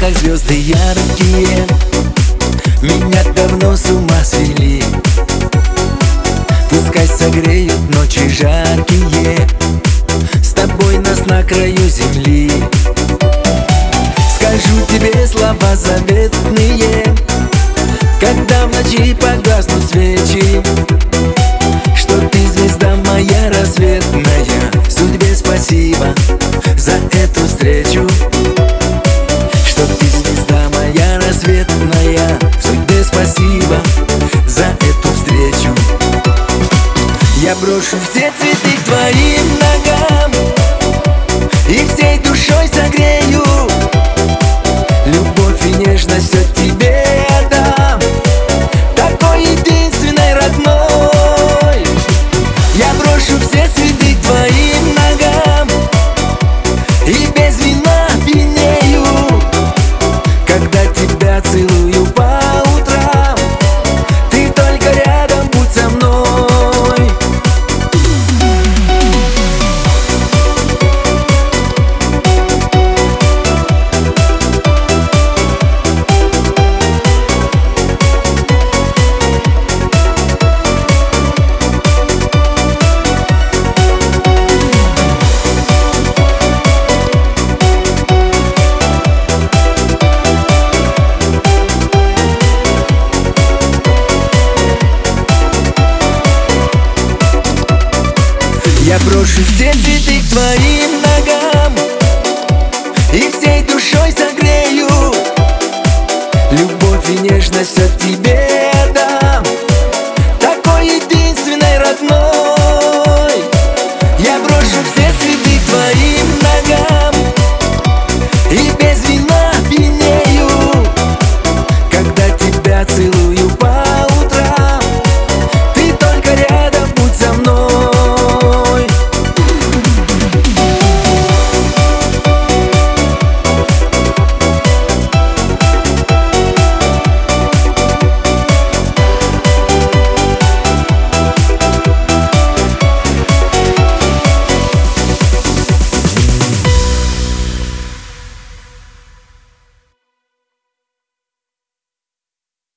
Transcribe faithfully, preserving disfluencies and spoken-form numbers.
как звезды яркие, меня давно с ума свели. Пускай согреют ночи жаркие, с тобой нас на краю земли. Скажу тебе слова заветные, когда в ночи погаснут свечи, что ты звезда моя рассветная. Судьбе спасибо за эту встречу, что ты звезда моя рассветная. Судьбе спасибо за эту встречу. Я брошу все цветы к твоим ногам и всей душой согрею. Любовь и нежность от тебе отдам, такой единственной, родной. Я брошу все цветы к твоим ногам и без вина пьянею, когда тебя целую по утрам. Ты только рядом, будь со мной. Я брошу все цветы к твоим ногам и всей душой согрею. Любовь и нежность от тебе